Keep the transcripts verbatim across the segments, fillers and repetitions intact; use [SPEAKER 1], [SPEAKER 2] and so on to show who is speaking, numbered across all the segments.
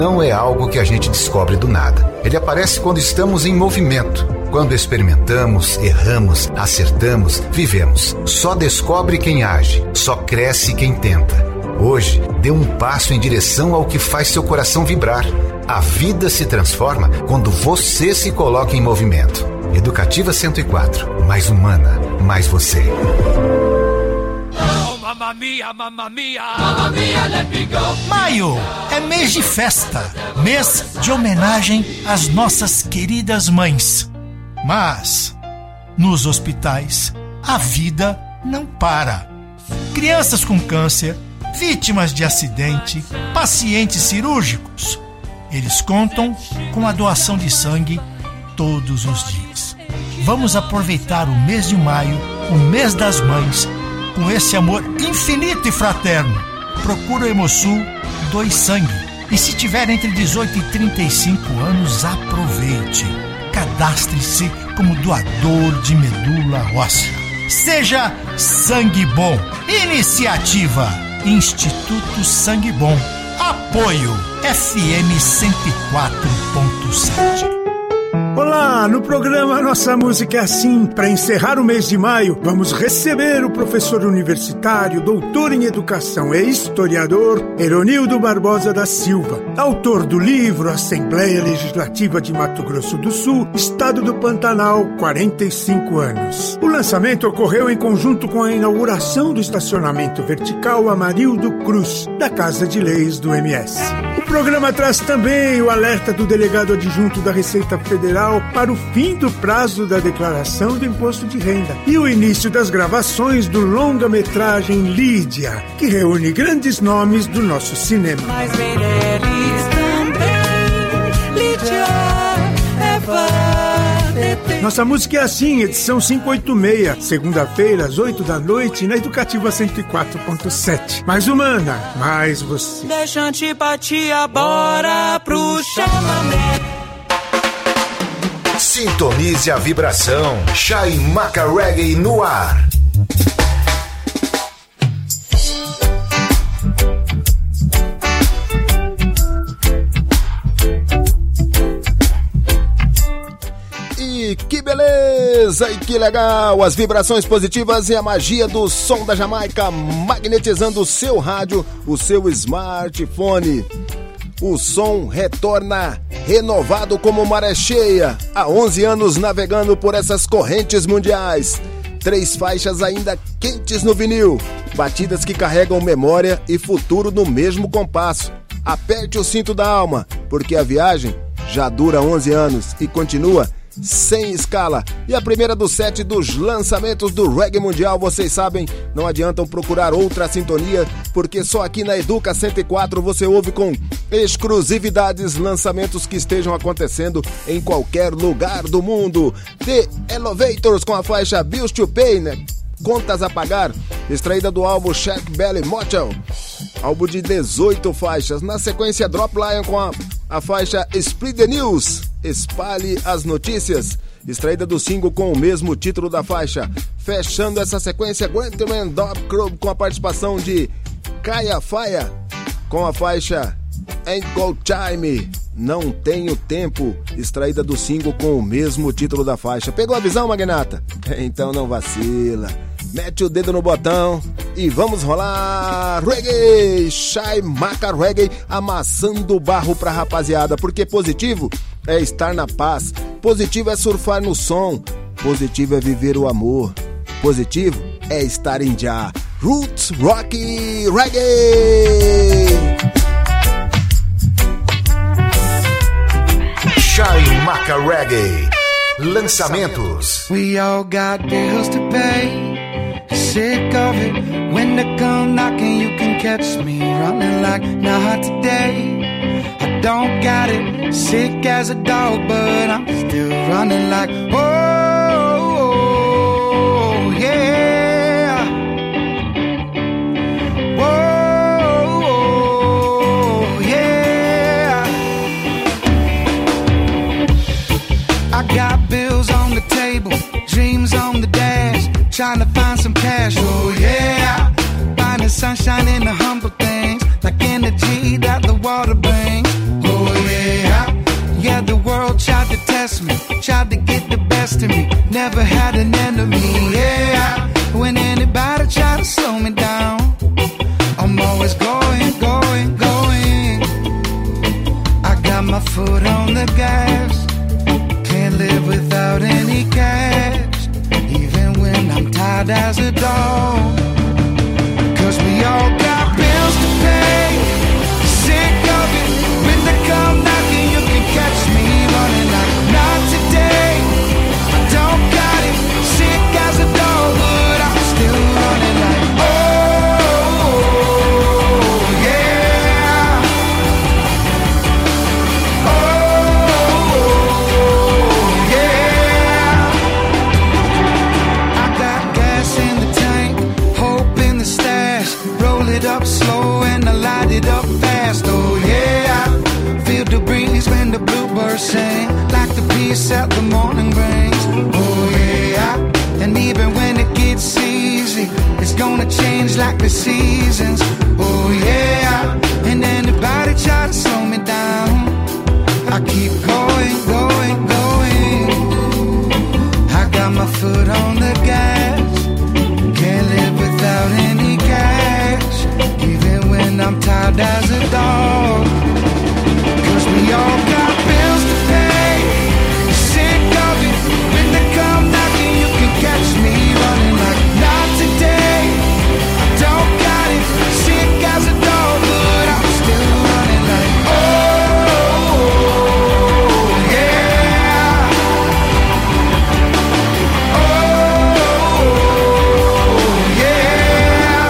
[SPEAKER 1] Não é algo que a gente descobre do nada. Ele aparece quando estamos em movimento. Quando experimentamos, erramos, acertamos, vivemos. Só descobre quem age, só cresce quem tenta. Hoje, dê um passo em direção ao que faz seu coração vibrar. A vida se transforma quando você se coloca em movimento. Educativa cento e quatro. Mais humana, mais você.
[SPEAKER 2] Mamma mia, mamma mia, mamma mia, let me go.
[SPEAKER 3] Maio é mês de festa, mês de homenagem às nossas queridas mães. Mas, nos hospitais, a vida não para. Crianças com câncer, vítimas de acidente, pacientes cirúrgicos. Eles contam com a doação de sangue todos os dias. Vamos aproveitar o mês de maio, o mês das mães, com esse amor infinito e fraterno. Procura o Hemosul, doe sangue. E se tiver entre dezoito e trinta e cinco anos, aproveite. Cadastre-se como doador de medula óssea. Seja sangue bom. Iniciativa Instituto Sangue Bom. Apoio F M cento e quatro ponto sete.
[SPEAKER 4] Olá, no programa Nossa Música é Assim, para encerrar o mês de maio, vamos receber o professor universitário, doutor em educação e historiador, Eronildo Barbosa da Silva, autor do livro Assembleia Legislativa de Mato Grosso do Sul, Estado do Pantanal, quarenta e cinco anos. O lançamento ocorreu em conjunto com a inauguração do estacionamento vertical Amarildo Cruz, da Casa de Leis do M S. O programa traz também o alerta do delegado adjunto da Receita Federal para o fim do prazo da declaração do imposto de renda e o início das gravações do longa-metragem Lídia, que reúne grandes nomes do nosso cinema.
[SPEAKER 5] Mas Meirelles também, Lídia, Eva,
[SPEAKER 4] Nossa Música é Assim, edição quinhentos e oitenta e seis, segunda-feira às oito da noite na Educativa cento e quatro ponto sete. Mais humana, mais você.
[SPEAKER 5] Deixa antipatia, bora pro chamamento.
[SPEAKER 1] Sintonize a vibração. Chaimaca Reggae no ar. E que beleza e que legal! As vibrações positivas e a magia do som da Jamaica magnetizando o seu rádio, o seu smartphone. O som retorna renovado como maré cheia, há onze anos navegando por essas correntes mundiais. Três faixas ainda quentes no vinil, batidas que carregam memória e futuro no mesmo compasso. Aperte o cinto da alma, porque a viagem já dura onze anos e continua sem escala. E a primeira do set dos lançamentos do reggae mundial, vocês sabem, não adiantam procurar outra sintonia, porque só aqui na Educa cento e quatro você ouve com exclusividades lançamentos que estejam acontecendo em qualquer lugar do mundo. The Elevators com a faixa Bills to Pay, né? Contas a Pagar, extraída do álbum Shack Belly Motel, álbum de dezoito faixas. Na sequência, Drop Lion com a, a faixa Spread the News, Espalhe as Notícias, extraída do single com o mesmo título da faixa. Fechando essa sequência, Grantman Dog Club com a participação de Kaya Fire com a faixa Ain't Got Time, Não Tenho Tempo, extraída do single com o mesmo título da faixa. Pegou a visão, magnata? Então não vacila, mete o dedo no botão e vamos rolar reggae, Chaimaca Reggae, amassando barro pra rapaziada, porque positivo é estar na paz, positivo é surfar no som, positivo é viver o amor, positivo é estar em já. Roots Rock Reggae. Chaimaca Reggae. Lançamentos.
[SPEAKER 6] We all got bills to pay. Sick of it. When they come knocking, you can catch me running like not today. I don't got it. Sick as a dog, but I'm still running like oh, oh yeah. Whoa, oh, yeah. I got bills on the table, dreams on the dash, trying to find some cash, oh yeah. Finding sunshine in the humble things, like energy that the water brings, oh test me, tried to get the best of me, never had an enemy, yeah. When anybody try to slow me down, I'm always going, going, going. I got my foot on the gas, can't live without any cash, even when I'm tired as a dog. Cause we all got bills to pay, sick of it, when they come knocking you can catch me running like not today. I don't got it, sick as a dog, but I'm still running like oh yeah, oh yeah. I got gas in the tank, hope in the stash, roll it up slow and I light it up fast, oh yeah. Feel the breeze when the bluebirds sing, like the peace that the morning brings, oh yeah. And even when it gets easy, it's gonna change like the seasons, oh yeah. And anybody try to slow me down, I keep going, going, going. I got my foot on the gas, can't live without any cash, even when I'm tired as a dog. Cause we all got bills to pay, sick of it, when they come knocking you can catch me running like not today. I don't got it, sick as a dog, but I'm still running like oh yeah, oh yeah.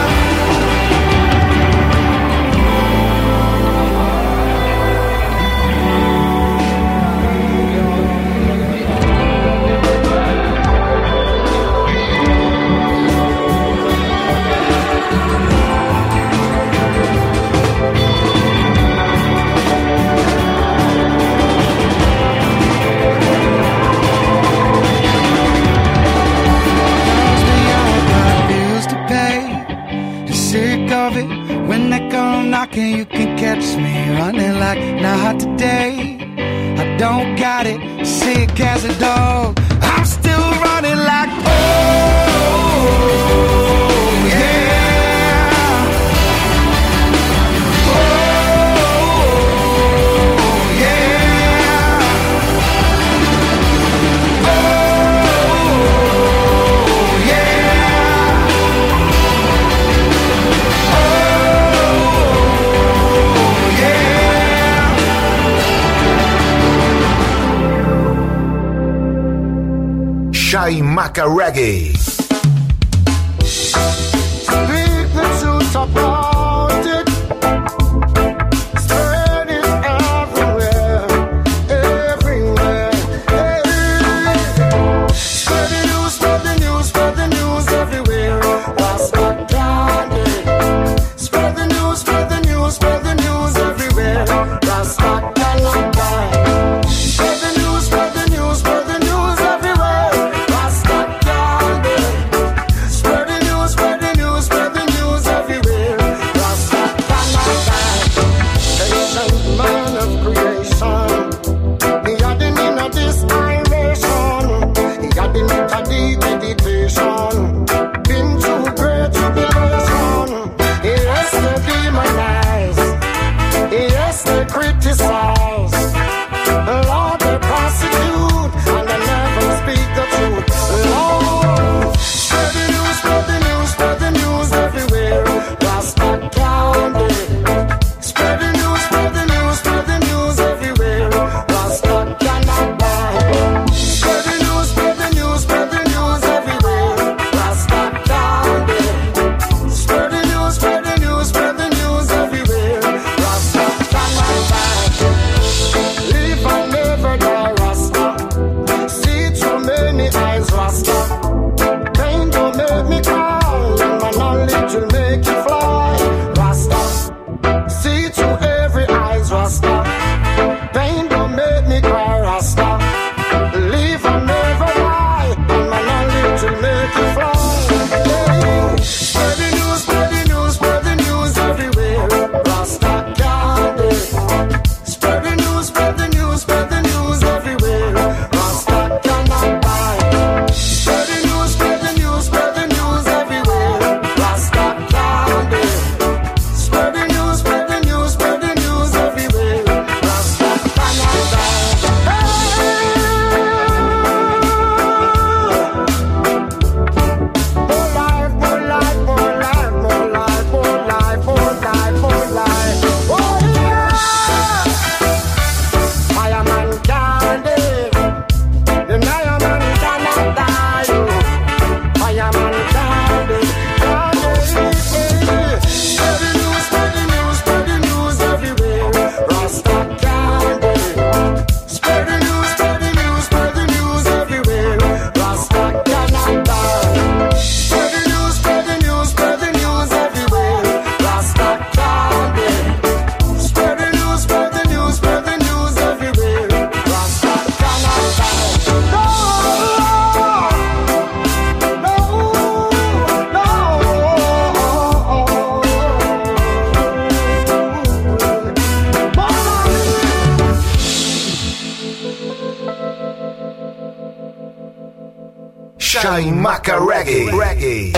[SPEAKER 6] When they come knocking, you can catch me running like not today. I don't got it, sick as a dog, I'm still running like oh yeah, oh yeah, oh
[SPEAKER 7] Chaimaca Reggae.
[SPEAKER 8] Speak the truth about it. Spread it everywhere, everywhere. Hey. Spread the news, spread the news, spread the news everywhere. Rasta Gandhi. Spread the news, spread the news, spread the news everywhere. Rasta Gandhi. Spread the news, spread the news, spread the news everywhere. Spread the news, spread the news, spread the news everywhere.
[SPEAKER 7] Chaimaca Reggae. Reggae.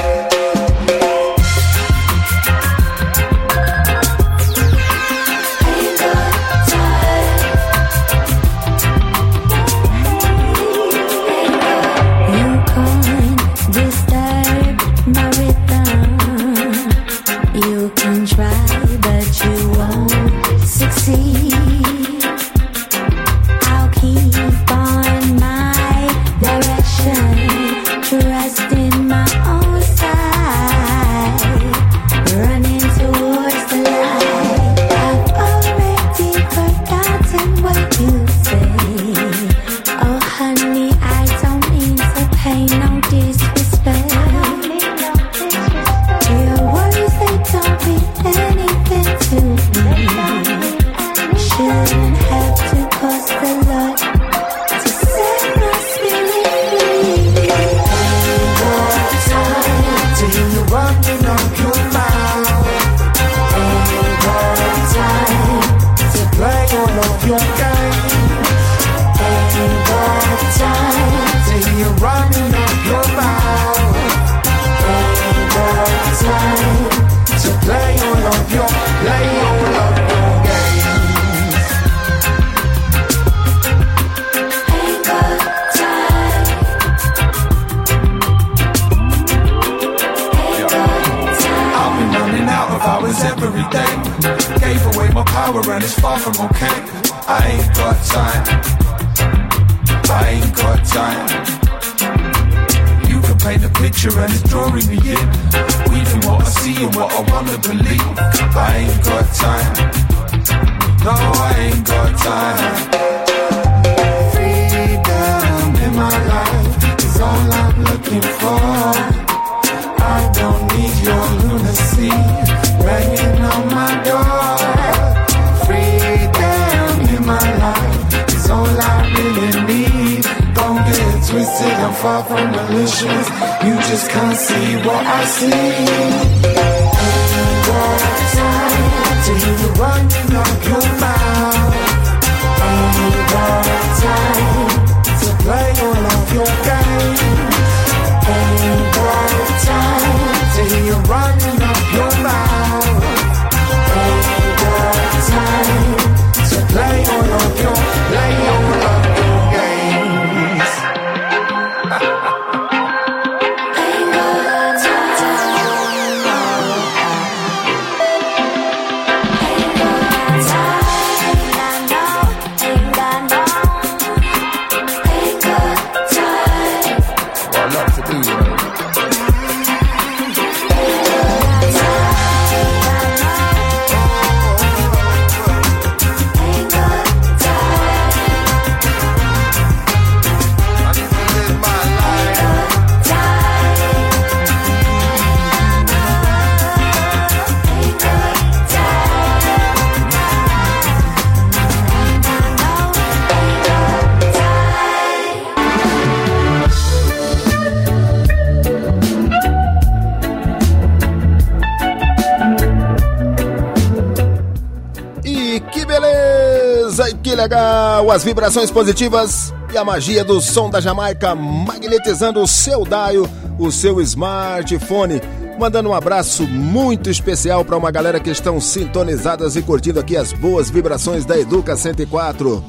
[SPEAKER 1] Legal, as vibrações positivas e a magia do som da Jamaica magnetizando o seu dial, o seu smartphone. Mandando um abraço muito especial para uma galera que estão sintonizadas e curtindo aqui as boas vibrações da Educa cento e quatro.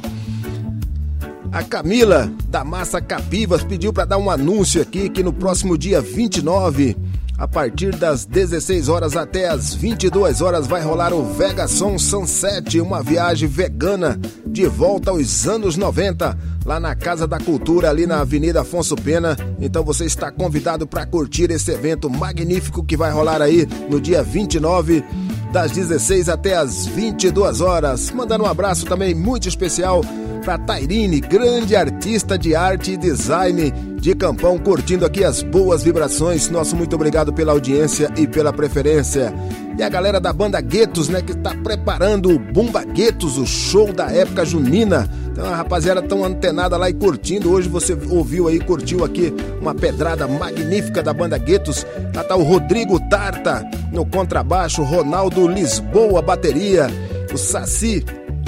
[SPEAKER 1] A Camila da Massa Capivas pediu para dar um anúncio aqui que no próximo dia vinte e nove, a partir das dezesseis horas até as vinte e duas horas, vai rolar o Vegason Sunset, uma viagem vegana de volta aos anos noventa, lá na Casa da Cultura, ali na Avenida Afonso Pena. Então você está convidado para curtir esse evento magnífico que vai rolar aí no dia vinte e nove, das dezesseis até as vinte e duas horas. Mandando um abraço também muito especial para Tairine, grande artista de arte e design de Campão, curtindo aqui as boas vibrações. Nosso muito obrigado pela audiência e pela preferência. E a galera da banda Guetos, né, que está preparando o Bumba Guetos, o show da época junina. Então a rapaziada tão antenada lá e curtindo. Hoje você ouviu aí, curtiu aqui uma pedrada magnífica da banda Guetos. Lá tá o Rodrigo Tarta no contrabaixo, Ronaldo Lisboa bateria, o Saci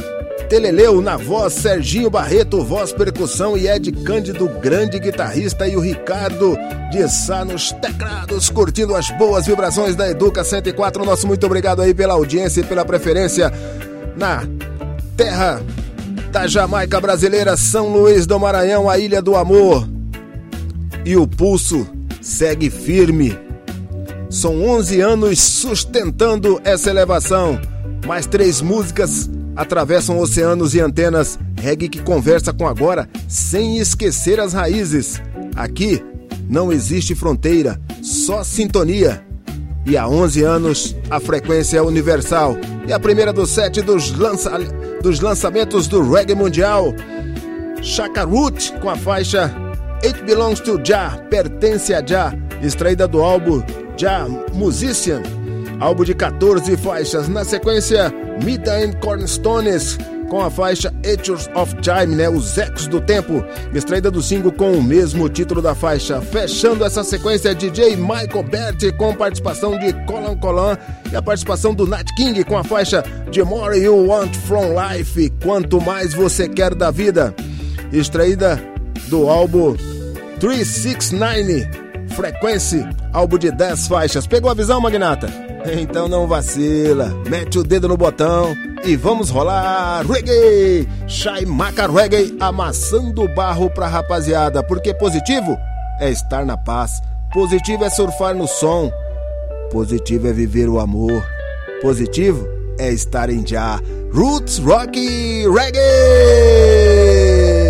[SPEAKER 1] Teleleu na voz, Serginho Barreto, voz, percussão e Ed Cândido, grande guitarrista, e o Ricardo de Sá nos teclados, curtindo as boas vibrações da Educa cento e quatro. Nosso muito obrigado aí pela audiência e pela preferência na terra da Jamaica brasileira, São Luís do Maranhão, a Ilha do Amor. E o pulso segue firme. São onze anos sustentando essa elevação. Mais três músicas atravessam oceanos e antenas. Reggae que conversa com agora sem esquecer as raízes. Aqui não existe fronteira, só sintonia. E há onze anos a frequência é universal. E a primeira do set dos, lança... dos lançamentos do reggae mundial, Chaka Root com a faixa It Belongs to Jah, pertence a Jah, extraída do álbum Jah Musician, álbum de quatorze faixas. Na sequência, Mita and Cornerstones com a faixa Echoes of Time, né, os ecos do tempo, extraída do single com o mesmo título da faixa. Fechando essa sequência, D J Michael Berti com participação de Colin Colin e a participação do Nat King com a faixa The More You Want From Life, quanto mais você quer da vida, extraída do álbum trezentos e sessenta e nove Frequência, álbum de dez faixas. Pegou a visão, magnata? Então não vacila, mete o dedo no botão e vamos rolar reggae. Chaimaca Reggae amassando o barro pra rapaziada, porque positivo é estar na paz, positivo é surfar no som, positivo é viver o amor, positivo é estar em Jah. Roots Rock Reggae.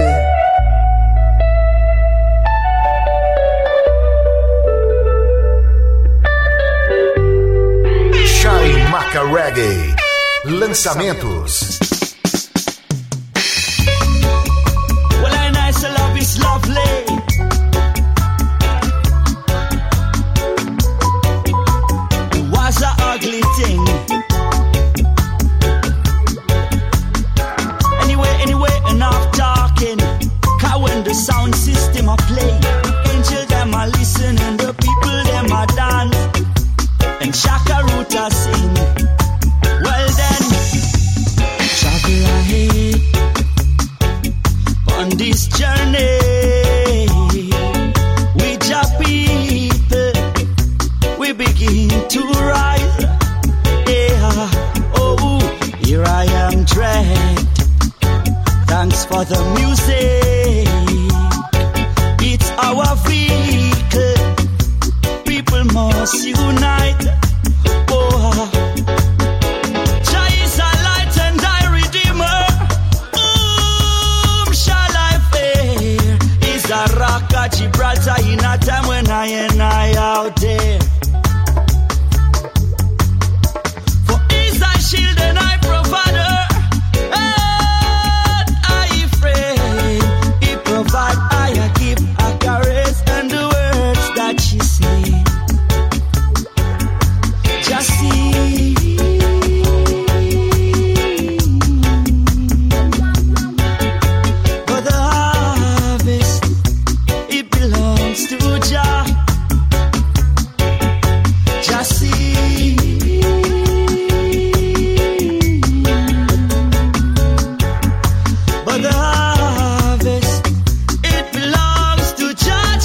[SPEAKER 7] Chaimaca Reggae. Lançamentos.
[SPEAKER 5] Well, I nice love is lovely. It was an ugly thing. Anyway, anyway, enough talking. Cause when the sound system a play, angel them a listen and the people them a dance. And Chaka Root a sing. Well then, travel ahead on this journey with your people. We begin to rise. Yeah, oh, here I am, dread. Thanks for the music. It's our vehicle. People must unite. Oh, Jah is a light and I redeemer. Whom shall I fear? Is a rock at Gibraltar in a time when I and I out there. For is a shield and I provider. And I friend. He provide, I give a caress and the words that she say. Just see, but the harvest, it belongs to Jah. Just see, but the harvest, it belongs to Jah,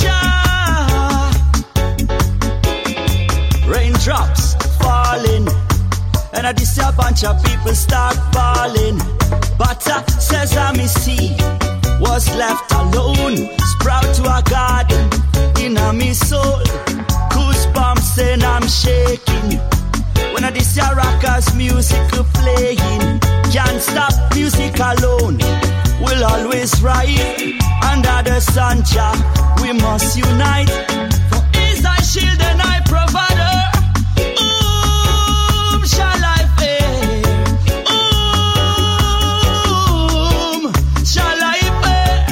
[SPEAKER 5] Jah. Raindrops falling, and I see a bunch of people start falling. But a sesame seed was left alone, sprout to a garden in a me soul. Goosebumps and I'm shaking when I see a rockers music playing. Can't stop music alone, we'll always ride under the sun, Jah. We must unite. For is thy shield and I provider. Whom shall I fear? Whom shall I fear?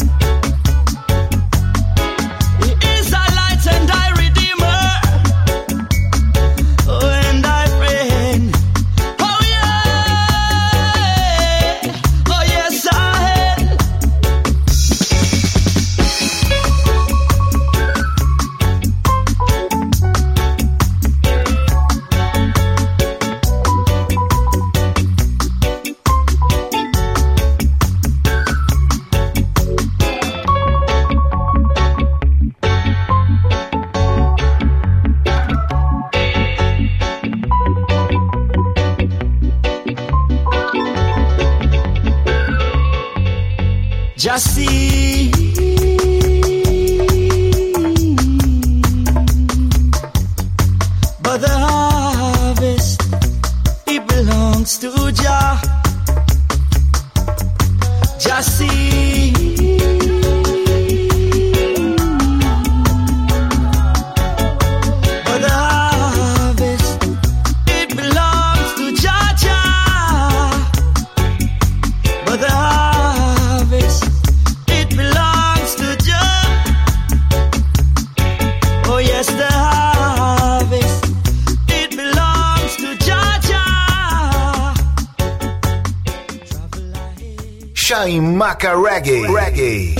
[SPEAKER 5] He is a light and I redeemer. Oh, and I friend. Oh yeah. Oh yes, I am. Just see. But the harvest, it belongs to Jah. Just see. But the harvest, it belongs to Jah Jah. But the harvest, it belongs to Jah. Oh yes, the harvest, it belongs to Jah Jah.
[SPEAKER 7] Chaimaca Reggae. Reggae.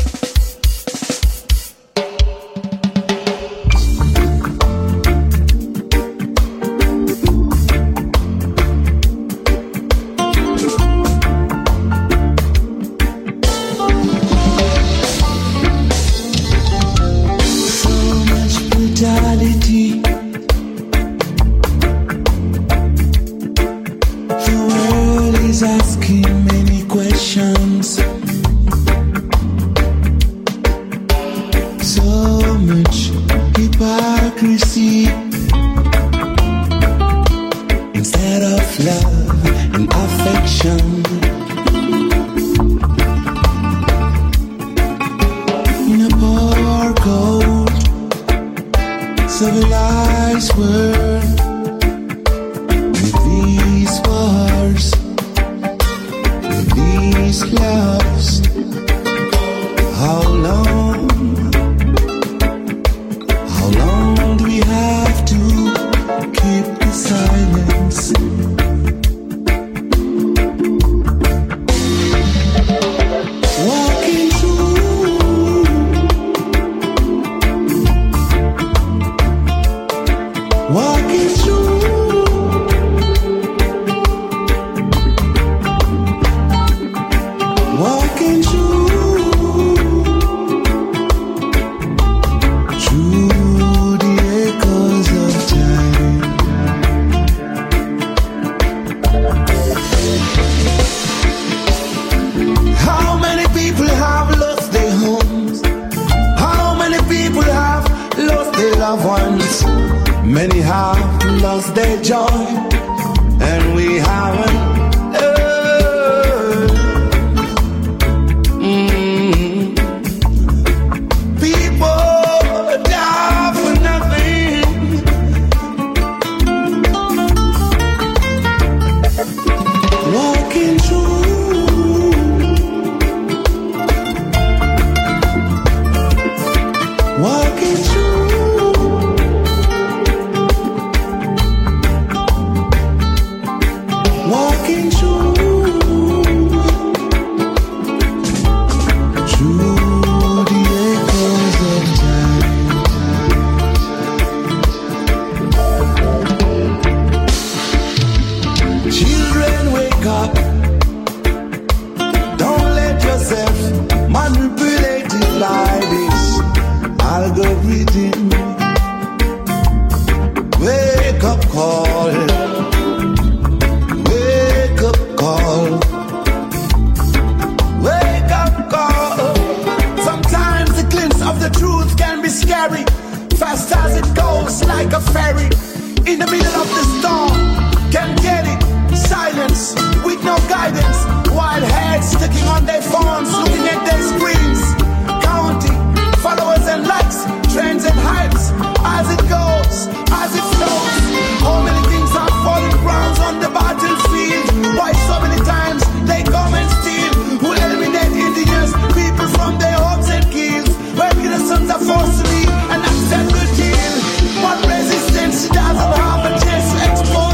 [SPEAKER 8] Forced to leave and accept the deal. What resistance doesn't have a chance to explode.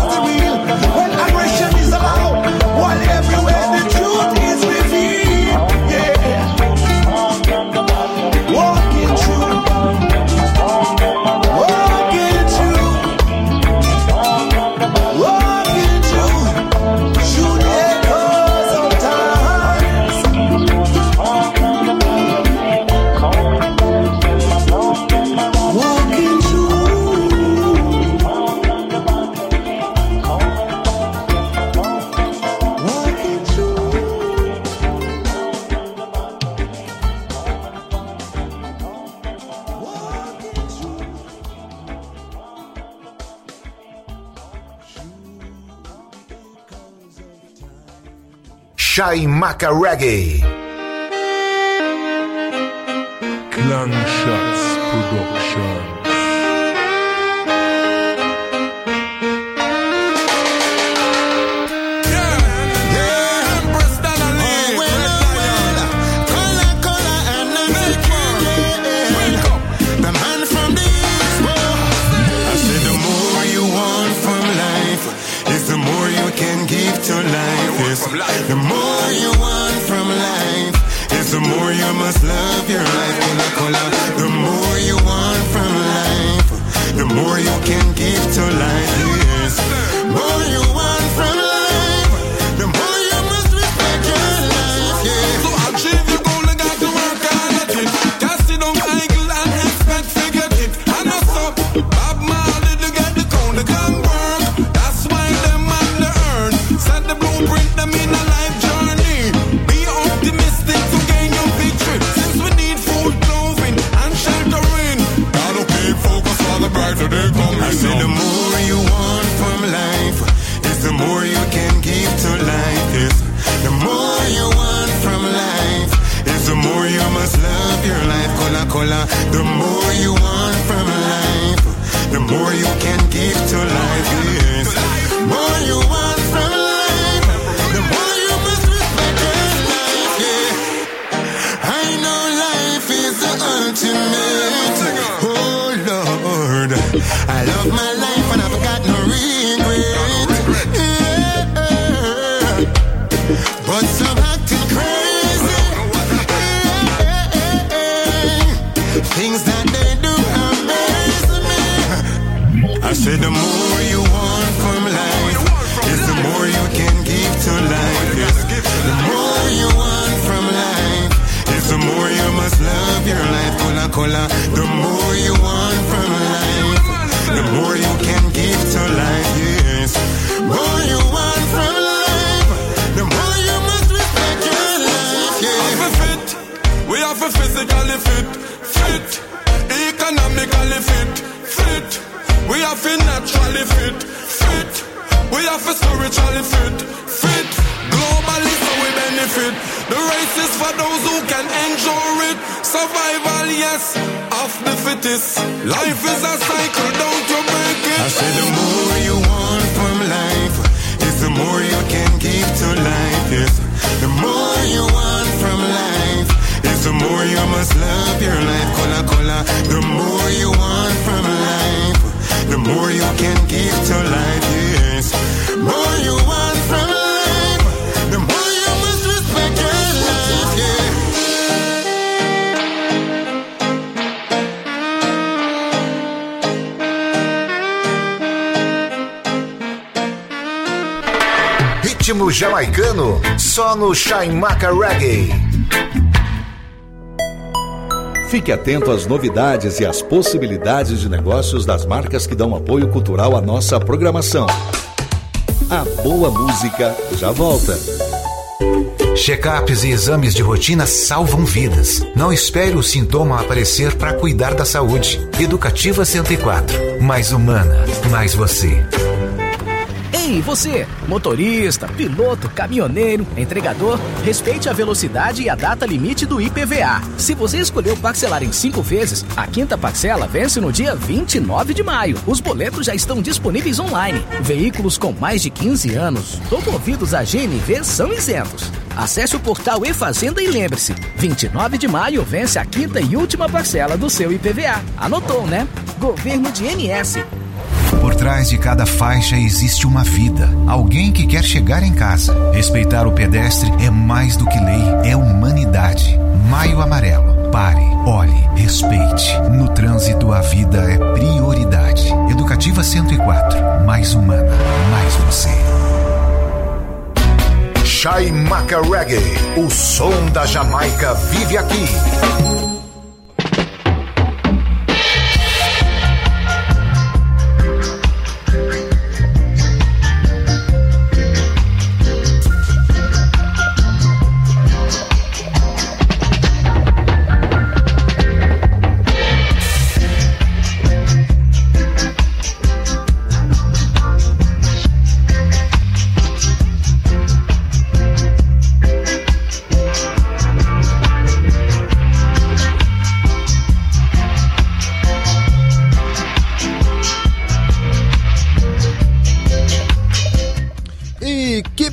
[SPEAKER 7] Chaimaca Reggae.
[SPEAKER 9] Clan Shots Production.
[SPEAKER 10] The more you want from life is the more you must love your life. Cola, cola. The more you want from life, the more you can give to life. Yes. More you want from life, the more you must respect your life. Yeah.
[SPEAKER 11] So achieve your goal and got to work hard at it. Can't sit down idle and expect to get it. And that's up. Bob Marley to get the count, the gang work. That's why them man they earn. Set the blueprint. Them in a life journey. Be optimistic to gain your victory. Since we need food, clothing, and sheltering, gotta keep focus on the brighter they come.
[SPEAKER 10] I say the more you want from life is the more you can give to life. Yes. The more you want from life is the more you must love your life. Cola, cola. The more you want from life, the more you can give to life. Yes. More you want from life. Ultimate. Oh Lord, I love my life and I've got no regret. Yeah. But some acting crazy. Yeah. Things that they do amaze me. I said the more you want from life is the more you can give to life. Yes. The more you want from life, the more you must love your life. Cola, cola. The more you want from life, the more you can give to life. Yes. More you want from life, the more you must respect your life. Yeah.
[SPEAKER 11] We have to fit. We have to physically fit. Fit. Economically fit. Fit. We have to naturally fit. Fit. We have to spiritually fit. Fit. Globally so we benefit. The race is for those who can endure it. Survival, yes, of the fittest. Life is a cycle, don't you break it.
[SPEAKER 10] I say the more you want from life is the more you can give to life. Yes. The more you want from life is the more you must love your life. Cola, cola. The more you want from life, the more you can give to life. Yes. More you want from life, the more you must respect your life. Yeah.
[SPEAKER 7] Ritmo jamaicano, só no Chaimaca Reggae.
[SPEAKER 12] Fique atento às novidades e às possibilidades de negócios das marcas que dão apoio cultural à nossa programação. A boa música já volta.
[SPEAKER 7] Check-ups e exames de rotina salvam vidas. Não espere o sintoma aparecer para cuidar da saúde. Educativa cento e quatro. Mais humana, mais você.
[SPEAKER 13] Ei, você, motorista, piloto, caminhoneiro, entregador, respeite a velocidade e a data limite do I P V A. Se você escolheu parcelar em cinco vezes, a quinta parcela vence no dia vinte e nove de maio. Os boletos já estão disponíveis online. Veículos com mais de quinze anos, movidos a G N V, são isentos. Acesse o portal E-Fazenda e lembre-se, vinte e nove de maio vence a quinta e última parcela do seu I P V A. Anotou, né? Governo de M S.
[SPEAKER 14] Por trás de cada faixa existe uma vida, alguém que quer chegar em casa. Respeitar o pedestre é mais do que lei, é humanidade. Maio Amarelo. Pare, olhe, respeite. No trânsito, a vida é prioridade. Educativa cento e quatro. Mais humana, mais você.
[SPEAKER 7] Chaimaca Reggae. O som da Jamaica vive aqui.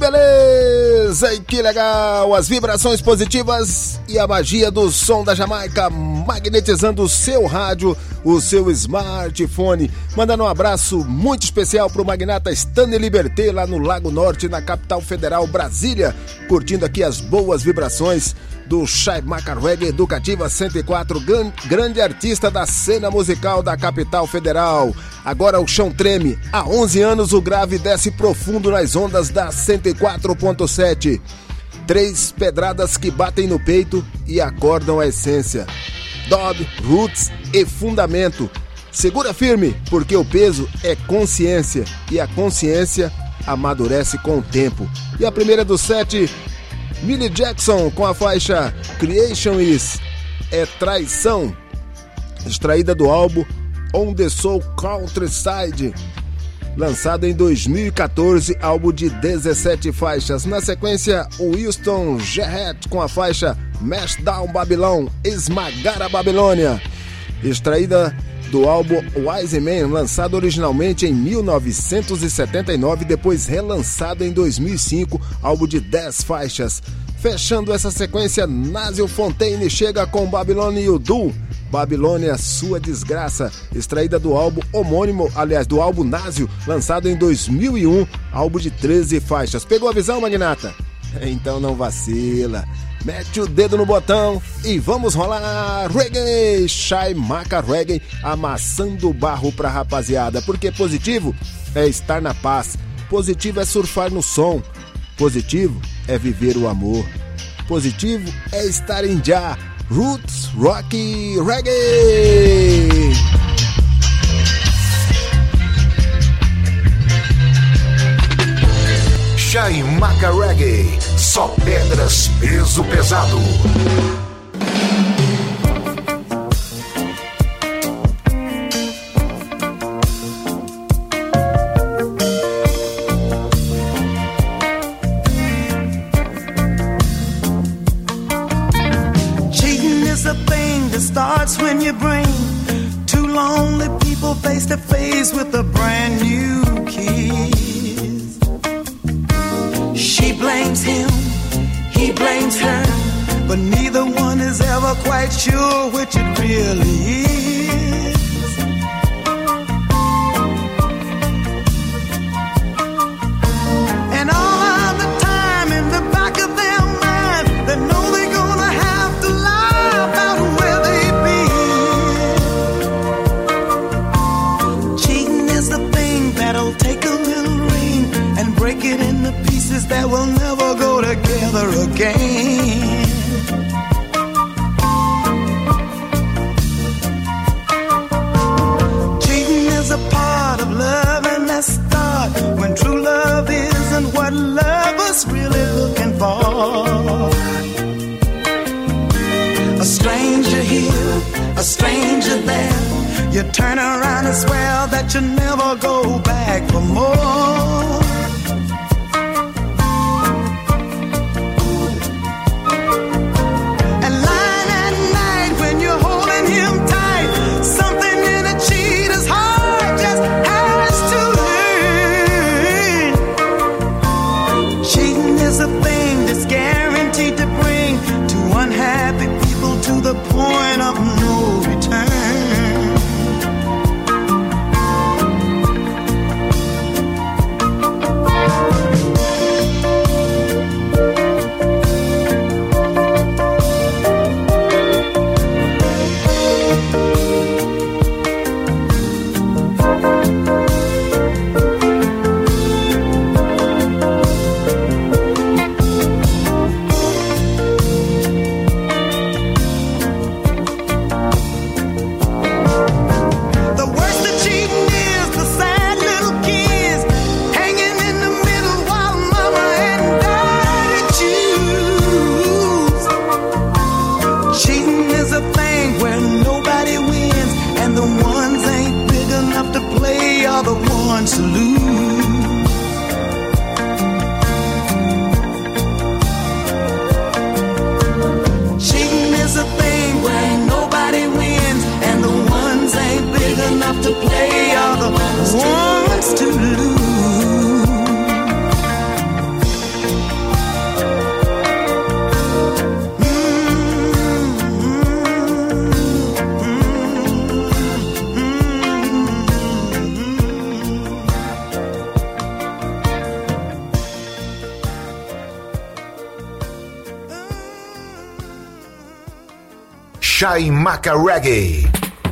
[SPEAKER 1] beleza! E que legal! As vibrações positivas e a magia do som da Jamaica magnetizando o seu rádio, o seu smartphone. Mandando um abraço muito especial pro magnata Stanley Liberté, lá no Lago Norte, na capital federal, Brasília, curtindo aqui as boas vibrações do Jamaica Reggae Educativa cento e quatro, gran, grande artista da cena musical da capital federal. Agora o chão treme. Há onze anos o grave desce profundo nas ondas da cento e quatro ponto sete. Três pedradas que batem no peito e acordam a essência. Dob, roots e fundamento. Segura firme, porque o peso é consciência e a consciência amadurece com o tempo. E a primeira do sete, Millie Jackson com a faixa Creation Is é Traição, extraída do álbum On The Soul Countryside, lançado em dois mil e quatorze, álbum de dezessete faixas. Na sequência, o Winston Jarrett com a faixa Mash Down Babylon, Esmagar a Babilônia, extraída do álbum Wise Man, lançado originalmente em mil novecentos e setenta e nove, depois relançado em dois mil e cinco, álbum de dez faixas. Fechando essa sequência, Nasio Fontaine chega com Babilônia e o Du, Babilônia, Sua Desgraça, extraída do álbum homônimo, aliás, do álbum Nasio, lançado em dois mil e um, álbum de treze faixas. Pegou a visão, magnata? Então não vacila. Mete o dedo no botão e vamos rolar reggae, Jamaica Reggae, amassando o barro pra rapaziada, porque positivo é estar na paz, positivo é surfar no som, positivo é viver o amor, positivo é estar em já, roots, rock, reggae.
[SPEAKER 7] Jamaica Reggae, só pedras, peso pesado.
[SPEAKER 5] Cheating is a thing that starts when you bring two lonely people face to face with a brand new kid. She blames him, he blames her, but neither one is ever quite sure which it really is. And all of the time in the back of their mind, they know they're gonna have to lie about where they've been. Cheating is the thing that'll take a little ring and break it into pieces that will never go together again. Cheating is a part of love and a start when true love isn't what love was really looking for. A stranger here, a stranger there, you turn around and swear that you never go back for more. The point of no return.
[SPEAKER 7] Chaimaca Reggae.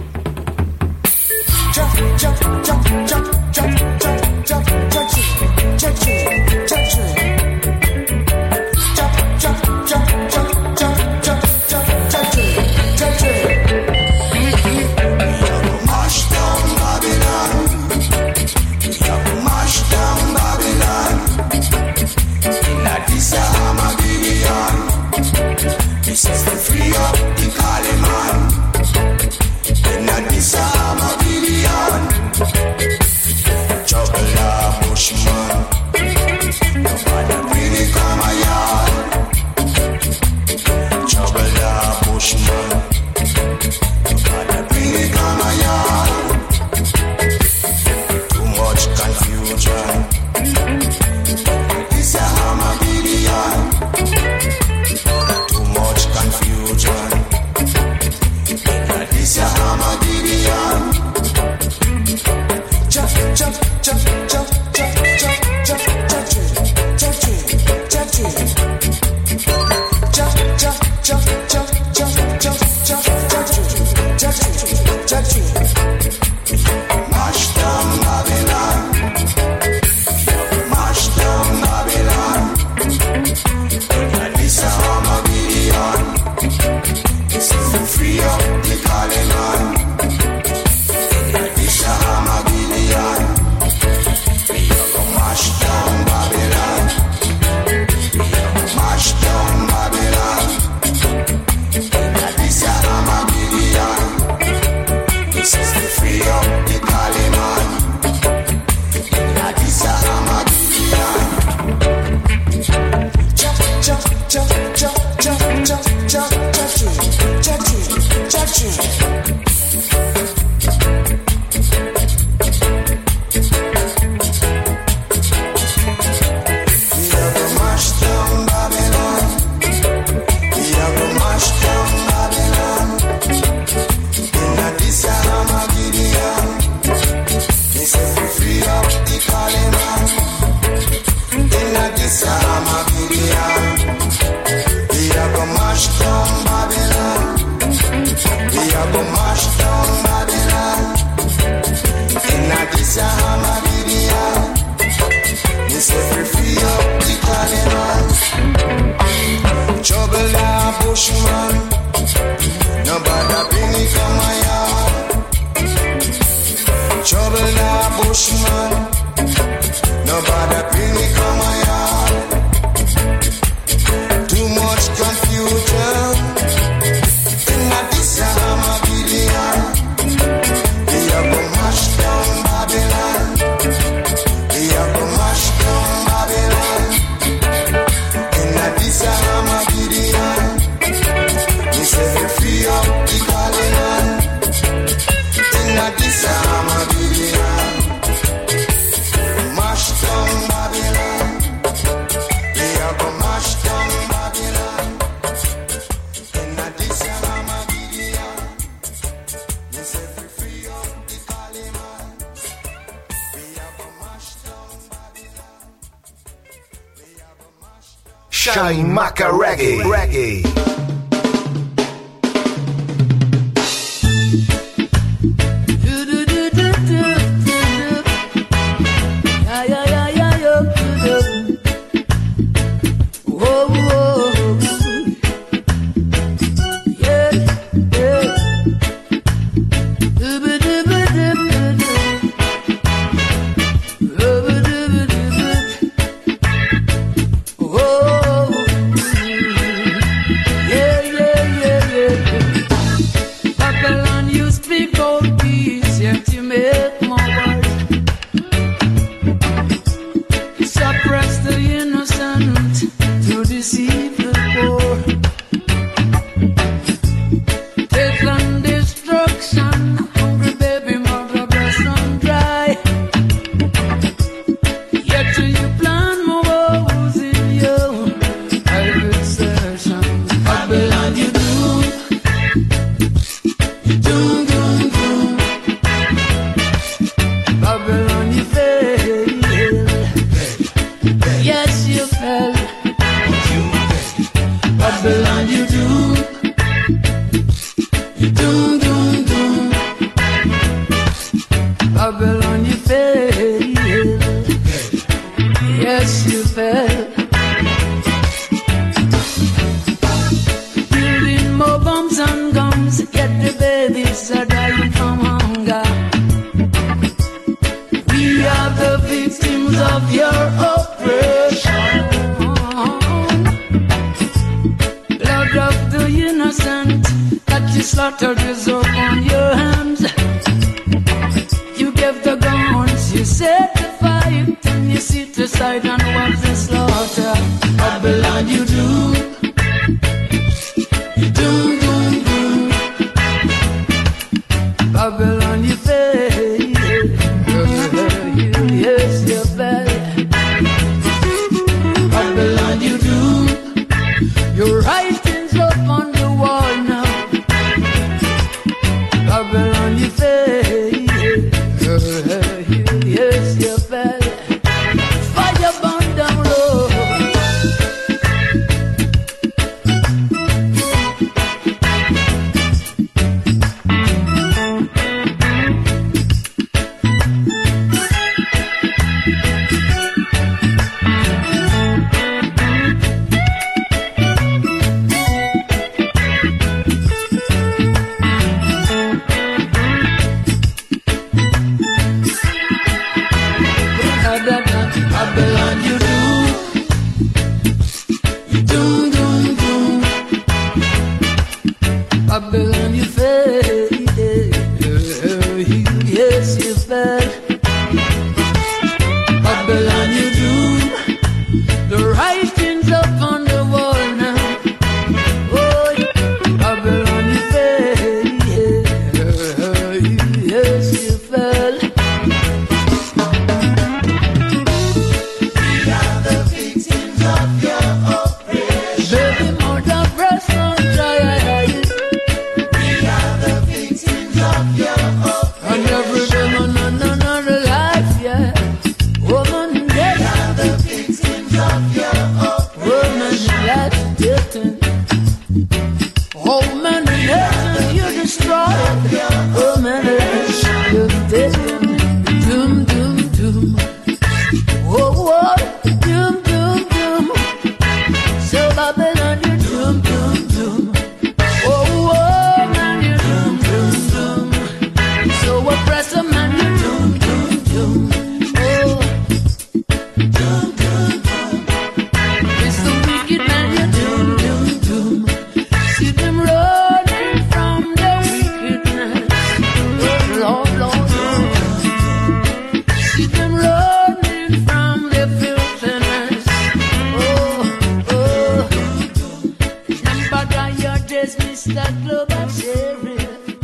[SPEAKER 15] This is the free up the Kali man. In a disarm a billion. Juggler bushman. Nobody really come a yard. Juggler bushman. Nobody really come a yard. Too much confusion. This a hammer billion. Confusion. This a Armageddon. Jump, jump, jump, jump, jump, jump, jump, jump, jump, jump, jump, jump, jump, jump, jump, jump, jump, jump, jump. Mash down Babylon. Mash down Babylon. This a Armageddon. This is the free up the calling on. This a Armageddon. We are gonna mash down Babylon. We are gonna mash down Babylon. This a Armageddon. This is the free up the calling on. This a Armageddon. Jump, jump, jump, jump, jump, jump, jump. Bushman, nobody bring it from my yard. Trouble now, Bushman, nobody bring it from my yard. Too much confusion in this Armageddon. We are gonna mash down Babylon. We are gonna mash down Babylon. In this Armageddon. Say free up the calling on. In a Armageddon. Mash down Babylon. We are gonna mash down Babylon. In a Armageddon. Say free up the calling on. We are gonna mash down Babylon. We are gonna mash down.
[SPEAKER 7] Chaimaca Reggae. Reggae.
[SPEAKER 15] Oh,
[SPEAKER 16] slaughter is upon your hands. You gave the guns, you set the fire, and you sit aside and watch the slaughter. Babylon, you do. You do, do, do. Babylon, you fail. Yes, you fail. Babylon, you do. Your writings up on the wall now. Babylon, you fail. Yes, you fail. Fire burn down low. Babylon, you do. You do, do, do. Babylon, you fail. Yes, you fail. Babylon, you do. The writings up on the wall now. Oh, Babylon, you fail. Yes, you fail. Oh man, you destroyed. Oh man, you've taken. Doom, doom, doom. Oh, oh, doom, doom, doom. So Babylon, you doom, doom, doom. Oh, oh man, you doom, doom, doom. So oppressor man, you doom, doom, doom. Oh, doom, doom, doom. It's the wicked man, you doom, doom, doom. See them running from the wickedness. Oh, Lord, Lord, Lord. See them running from the filthiness. Oh, oh. Number down your days, Mister Global Sheriff.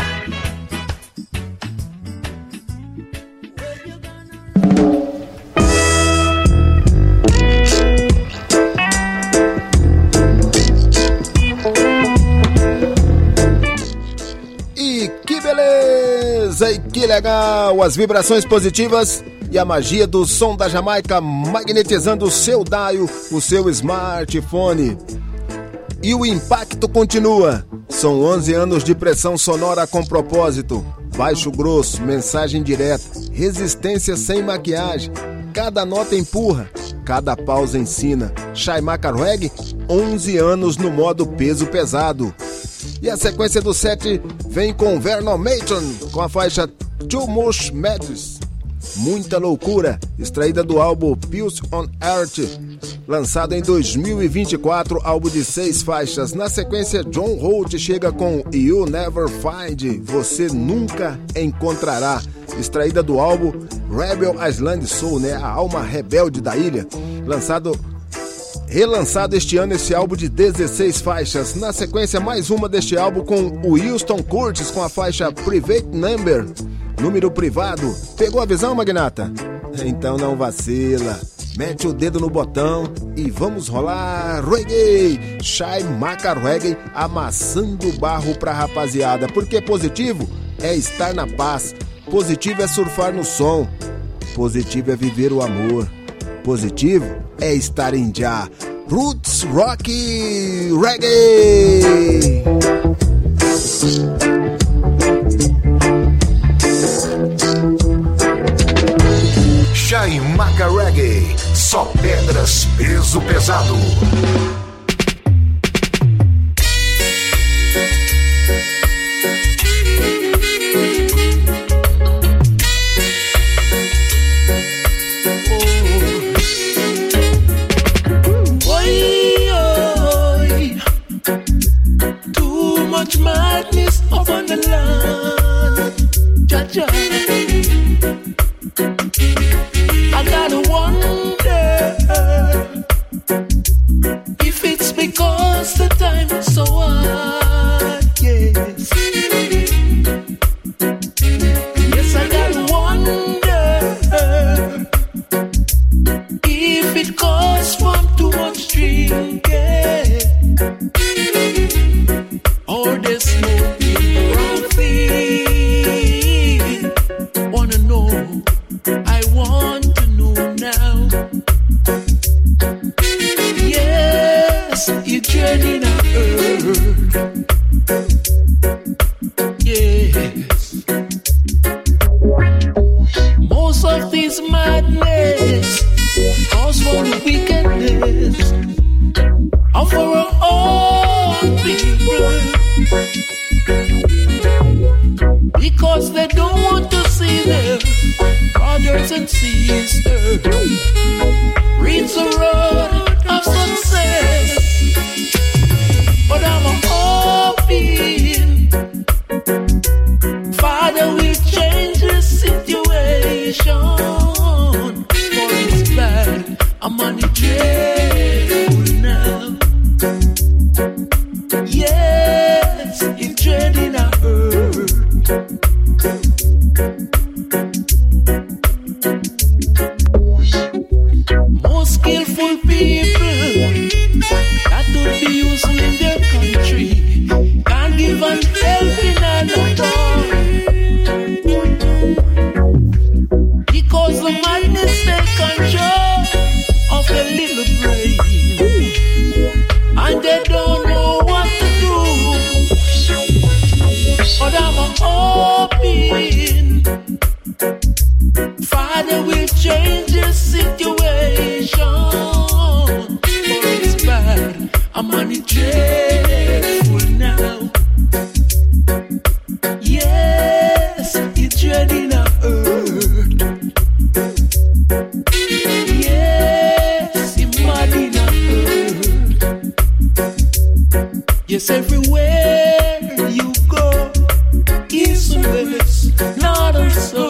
[SPEAKER 1] E que beleza, e que legal, as vibrações positivas e a magia do som da Jamaica magnetizando o seu dial, o seu smartphone. E o impacto continua, são onze anos de pressão sonora com propósito, baixo grosso, mensagem direta, resistência sem maquiagem, cada nota empurra, cada pausa ensina. Shaimaka Reggae, onze anos no modo peso pesado. E a sequência do set vem com Vernon Matron, com a faixa Too Much Madness. Muita loucura, extraída do álbum Pulse on Earth, lançado em dois mil e vinte e quatro, álbum de seis faixas. Na sequência, John Holt chega com You Never Find, Você Nunca Encontrará, extraída do álbum Rebel Island Soul, né? A alma rebelde da ilha, lançado relançado este ano esse álbum de dezesseis faixas. Na sequência, mais uma deste álbum com o Houston Curtis com a faixa Private Number, número privado. Pegou a visão, magnata? Então não vacila, mete o dedo no botão e vamos rolar reggae. Shaimaka Reggae amassando barro pra rapaziada, porque positivo é estar na paz, positivo é surfar no som, positivo é viver o amor, positivo é estar em já. Roots Rock Reggae.
[SPEAKER 12] Shaimaka Reggae, só pedras, peso pesado.
[SPEAKER 16] Oi, oi, tu
[SPEAKER 17] Too much madness upon the land. Jaja. I gotta wonder if it's because the time is so hard. Yes. Yes, I gotta wonder if it comes from too much drinking or the smoking wrong thing. Wanna know? I want to know now. Yes, you're treading on earth. Yes. Most of this madness comes from the wickedness of our own people, because they don't want to see them brothers and sisters reach the road of success. But I'm hoping Father will change the situation, for it's bad, I'm on the dreadful now. Yes, it's dreading our earth. Most skillful people that would be useful in their country can't give an helping hand at all, because the madness take control of a little brain, and they don't know what to do. But I'm hoping Father will change the situation, for it's bad, I'm on the dreadful now. Yes, it's dreading our earth. Yes, it's mad in our earth. Yes, everywhere you go, east and west, north and south.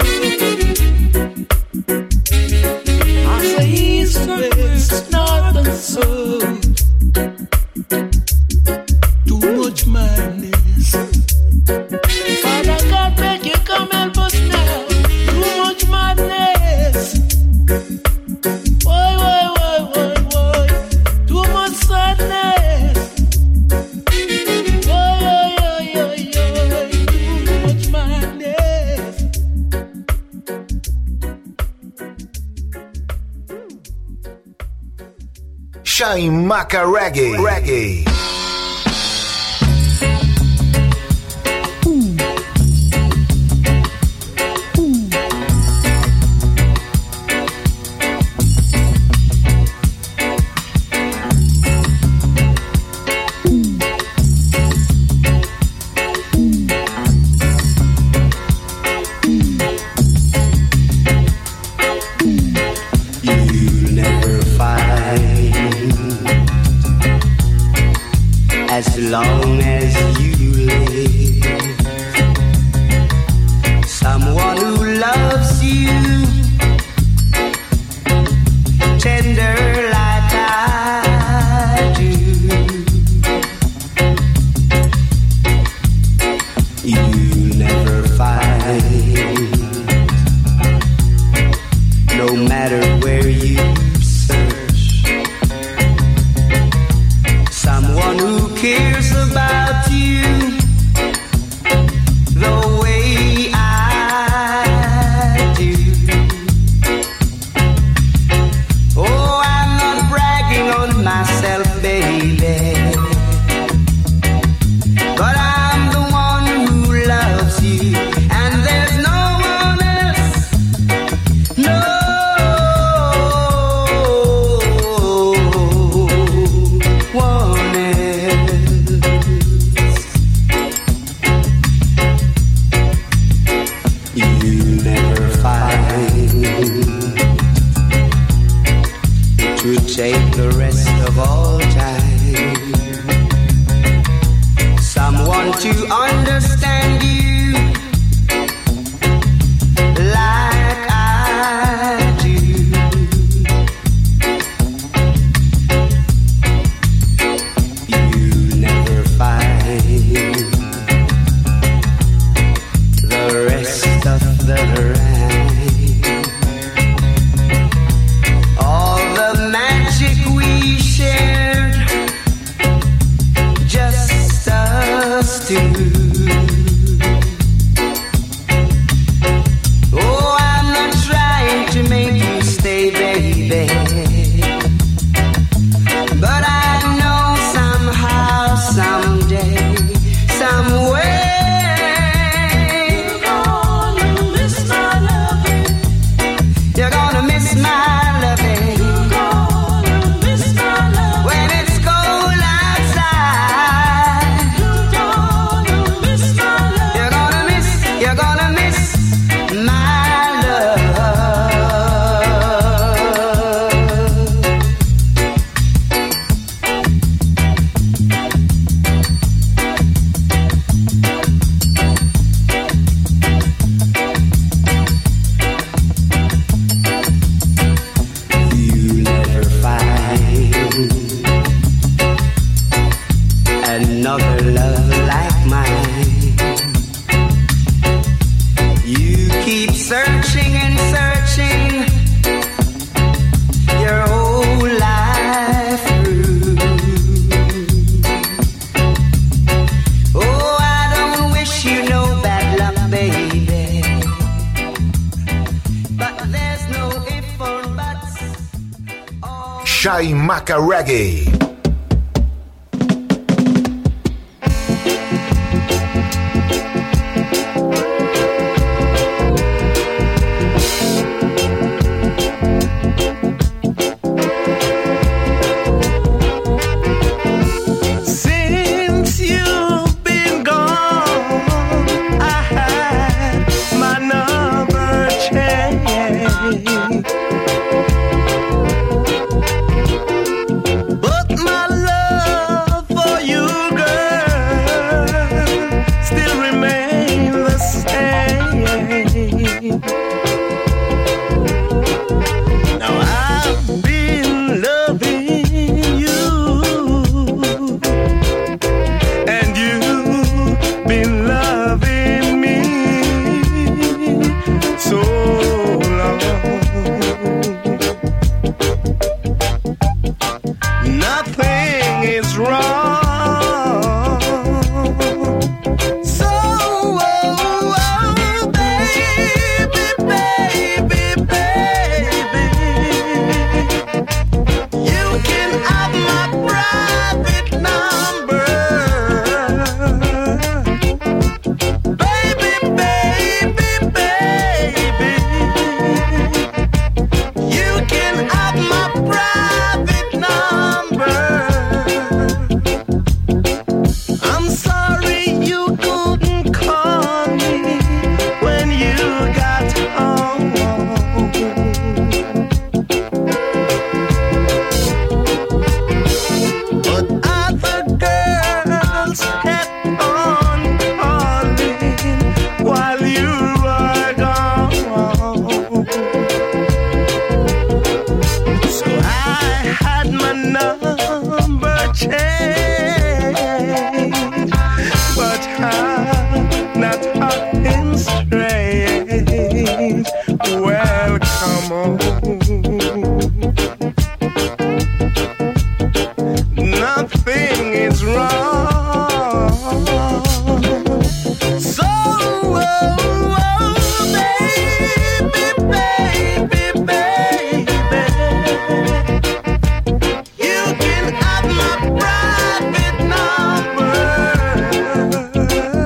[SPEAKER 17] I say east and west, north and south. Too much madness. Father God, make you come help us now. Too much madness. Why, why, why, why, why? Too much sadness. Why, why, why, why, why? Too much madness.
[SPEAKER 7] Chaimaca Reggae. Reggae.
[SPEAKER 5] You'll never find one to understand you like I do. You never find the rest of the rhyme. All the magic we shared, just us two. Oh, I'm not trying to make you stay, baby, but I know somehow, someday, somewhere, you're gonna miss my loving. You're gonna miss my loving. You're gonna miss my loving. When it's cold outside, you're gonna miss my love. You're gonna miss, you're gonna miss my love. You never find another love like mine. You keep searching and searching your whole life through. Oh, I don't wish you no bad luck, baby, but there's no if or buts.
[SPEAKER 7] Chaimaca Reggae.
[SPEAKER 18] Since you've been gone, I had my number changed, but my love for you, girl, still remains the same. Now I've been loving you, and you've been loving me so long. Nothing is wrong. So, oh, oh, baby, baby, baby, you can have my private number. Baby, baby, baby, you can have my private number. I'm sorry you couldn't call me when you got home, but other girls kept on calling while you were gone. So I had my number changed, but I'm not talking strange. Welcome home. Nothing is wrong. So, oh, oh, baby, baby, baby, you can have my private number.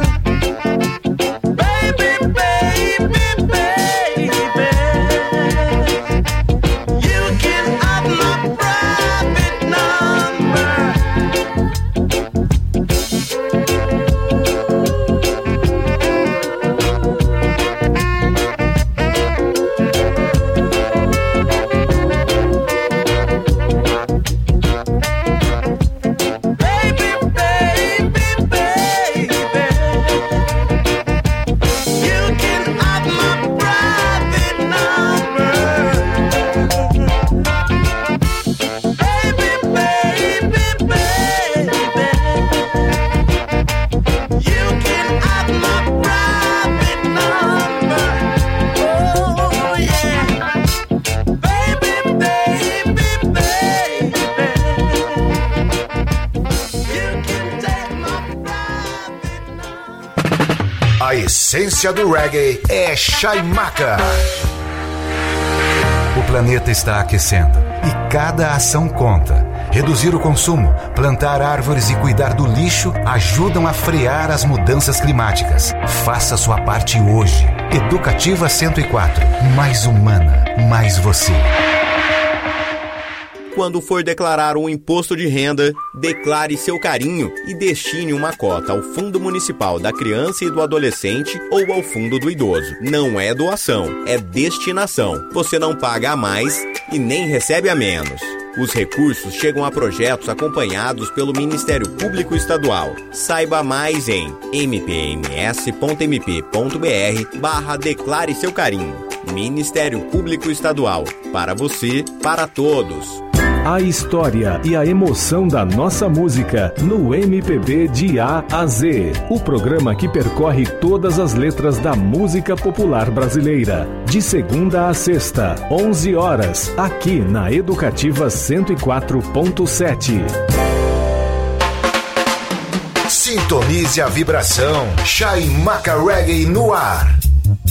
[SPEAKER 7] A essência do reggae é Chaimaca. O planeta está aquecendo e cada ação conta. Reduzir o consumo, plantar árvores e cuidar do lixo ajudam a frear as mudanças climáticas. Faça sua parte hoje. Educativa cento e quatro. Mais humana, mais você.
[SPEAKER 19] Quando for declarar um imposto de renda, declare seu carinho e destine uma cota ao Fundo Municipal da Criança e do Adolescente ou ao Fundo do Idoso. Não é doação, é destinação. Você não paga a mais e nem recebe a menos. Os recursos chegam a projetos acompanhados pelo Ministério Público Estadual. Saiba mais em mpms.mp.br barra Declare Seu Carinho. Ministério Público Estadual. Para você, para todos.
[SPEAKER 20] A história e a emoção da nossa música no M P B de A a Z. O programa que percorre todas as letras da música popular brasileira. De segunda a sexta, onze horas, aqui na Educativa cento e quatro ponto sete.
[SPEAKER 7] Sintonize a vibração. Chaimaca Reggae no ar.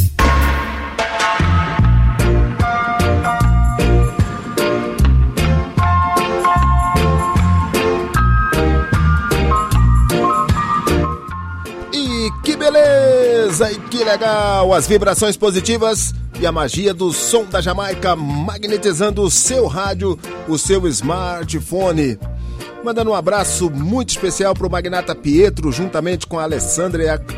[SPEAKER 1] Beleza, e que legal, as vibrações positivas e a magia do som da Jamaica magnetizando o seu rádio, o seu smartphone. Mandando um abraço muito especial pro magnata Pietro, juntamente com a Alessandra e a